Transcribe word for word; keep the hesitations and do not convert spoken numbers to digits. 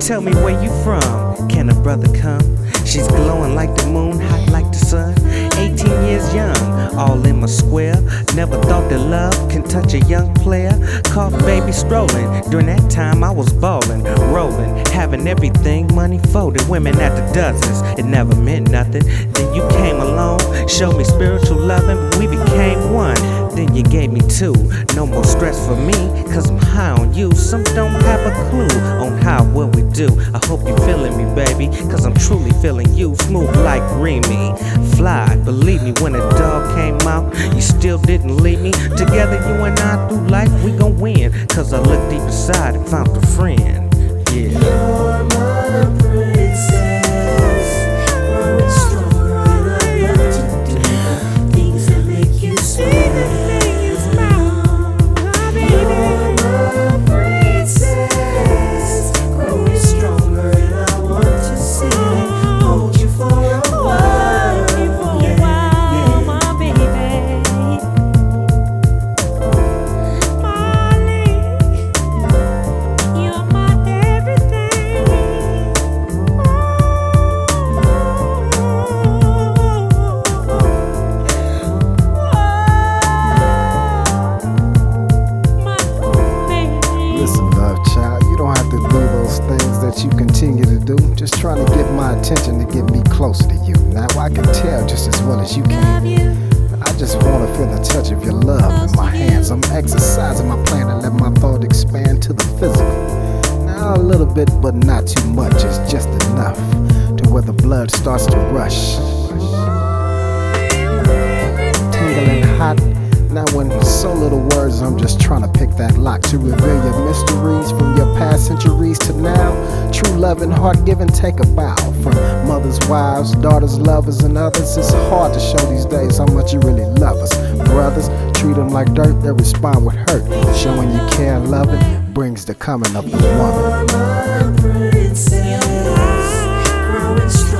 Tell me where you from, can a brother come? She's glowing like the moon, hot like the sun. eighteen years young, all in my square. Never thought that love can touch a young player. Caught baby strolling, during that time I was ballin', rolling, having everything, money folded, women at the dozens. It never meant nothing. Then you came along, showed me spiritual loving, but we became one. Then you gave me two, no more stress for me, cause I'm high on you. Some don't have a clue on how what we do. I hope you're feeling me, baby, cause I'm truly feeling you. Smooth like Remy, fly, believe me, when a dog came out, you still didn't leave me. Together you and I through life, we gon' win, cause I looked deep inside and found a friend. Yeah. You're my princess, growing stronger and I love to do things that make you smile. You continue to do, just trying to get my attention to get me closer to you. Now I can tell just as well as you can. I just want to feel the touch of your love in my hands. I'm exercising my plan and let my thought expand to the physical. Now a little bit, but not too much. It's just enough to where the blood starts to rush. Tingling hot. Now when so little words, I'm just trying to pick that lock to reveal your mysteries from your past centuries to now. True love and heart giving, take a bow. From mothers, wives, daughters, lovers, and others. It's hard to show these days how much you really love us. Brothers, treat them like dirt, they respond with hurt. Showing you care and loving brings the coming of the woman. You're my princess, growing strong.